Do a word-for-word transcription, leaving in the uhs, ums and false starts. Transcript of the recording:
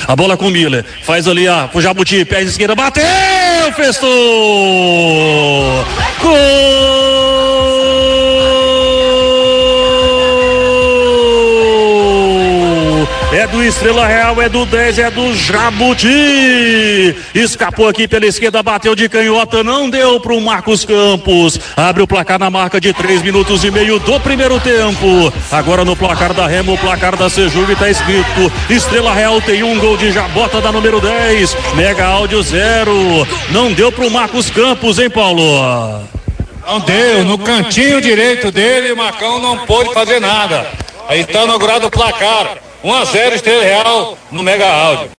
A bola com o Miller. Faz ali a pro Jabuti, pé esquerda, bateu, festou! Gol! É do Estrela Real, é do dez, é do Jabuti. Escapou aqui pela esquerda, bateu de canhota, não deu pro Marcos Campos. Abre o placar na marca de três minutos e meio do primeiro tempo. Agora no placar da Remo, o placar da Sejuve tá escrito: Estrela Real tem um gol de Jabota da número dez. Mega Áudio zero. Não deu pro Marcos Campos, hein, Paulo? Não deu, no cantinho direito dele, o Marcão não pôde fazer nada. Aí está inaugurado o placar. um a zero Estrela Real no Mega Áudio.